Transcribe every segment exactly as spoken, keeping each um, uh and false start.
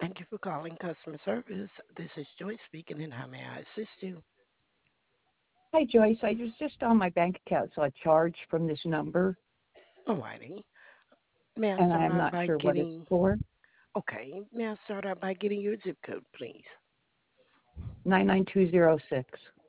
Thank you for calling customer service. This is Joyce speaking, and how may I assist you? Hi, Joyce. I was just on my bank account, saw a charge from this number, Alrighty. May I and start I'm out not by sure what it's getting, for. okay, may I start out by getting your zip code, please? nine nine two zero six.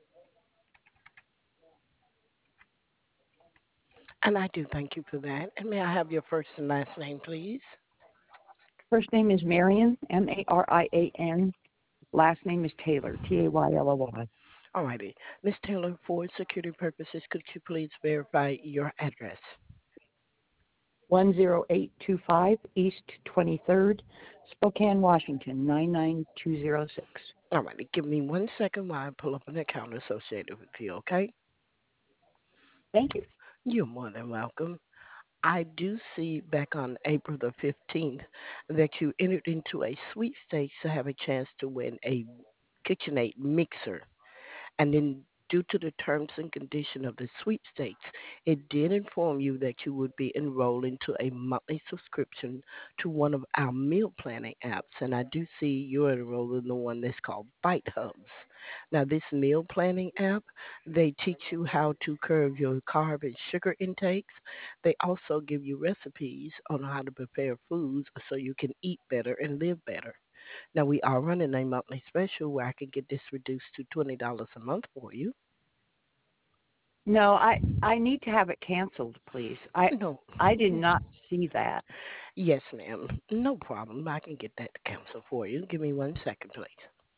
And I do thank you for that. And may I have your first and last name, please? First name is Marion, M A R I A N. Last name is Taylor, T A Y L O Y. Alrighty. Miss Taylor, for security purposes, could you please verify your address? one zero eight two five East twenty-third, Spokane, Washington, nine nine two zero six. Alrighty. Give me one second while I pull up an account associated with you, okay? Thank you. You're more than welcome. I do see back on April the fifteenth that you entered into a sweepstakes to have a chance to win a KitchenAid mixer. And then, due to the terms and condition of the sweepstakes, it did inform you that you would be enrolled into a monthly subscription to one of our meal planning apps. And I do see you're enrolled in the one that's called Bite Hubs. Now, this meal planning app, they teach you how to curb your carb and sugar intakes. They also give you recipes on how to prepare foods so you can eat better and live better. Now we are running a monthly special where I can get this reduced to twenty dollars a month for you. No, I I need to have it canceled, please. I No, I did not see that. yes, ma'am, no problem. I can get that to cancel for you. Give me one second, please.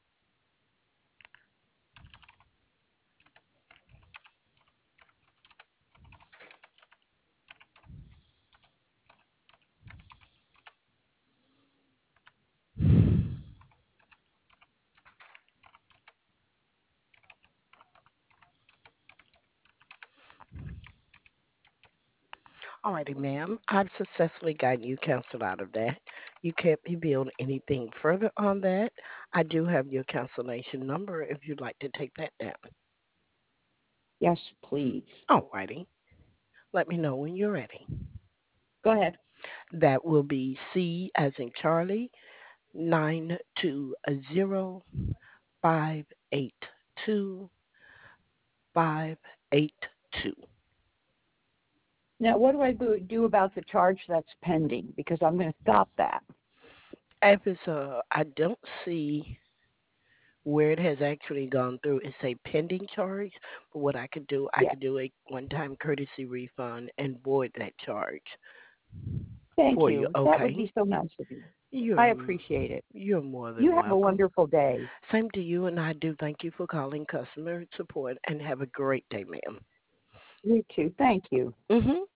Alrighty, ma'am. I've successfully gotten you canceled out of that. You can't be billed anything further on that. I do have your cancellation number if you'd like to take that down. Yes, please. Alrighty. Let me know when you're ready. Go ahead. That will be C as in Charlie, nine two zero five eight two five eight two. Now, what do I do do about the charge that's pending? Because I'm going to stop that. If it's a, I don't see where it has actually gone through. It's a pending charge, but what I could do, I Yes. could do a one-time courtesy refund and void that charge Thank for you. you. That would Okay? be so nice of you. I You're appreciate it. you're more You than have a welcome. wonderful day. Same to you, and I do thank you for calling customer support, and have a great day, ma'am. You too. Thank you. Mhm.